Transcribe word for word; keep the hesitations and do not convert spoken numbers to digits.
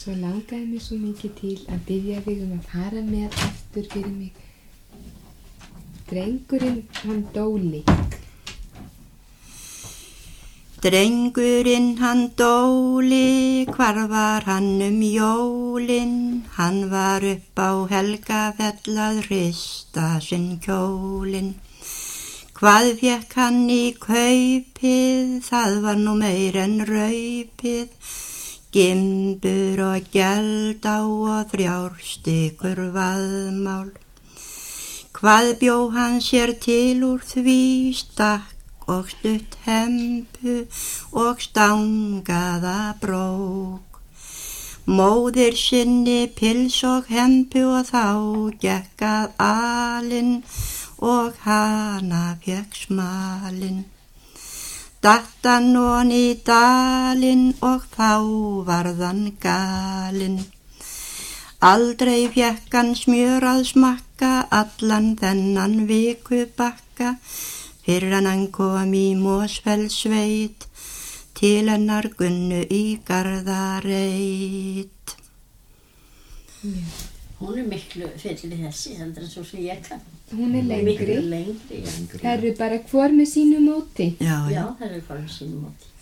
Svo langaði mér svo mikið til að biðja þig um að fara með aftur fyrir mig. Drengurinn, hann Dóli. Drengurinn hann Dóli, hvar var hann um jólin? Hann var upp á Helgafell að hrista sinn kjólin. Hvað fékk hann í kaupið, það var nú meir en raupið. Gimbur og gældá og þrjár stykur vaðmál. Hvað bjó hann sér til úr því, stakk og stutt hempu og stangaða brók. Móðir sinni pils og hempu og þá gekk að alinn og hana fékk smalinn. Datt hann ofan í dalinn og þá varð hann galinn. Aldrei fékk hann smjör að smakka allan þennan vikubakka, fyrr en hann kom í Mosfellssveit til hennar Gunnu í Garðareit. Já. Hún er miklu fyllri þessi heldur en svo sem ég kann. Hún er lengri. Miklu lengri, já. Það eru bara hvor með sínu móti. Já, já. Já, það eru bara með sínu móti.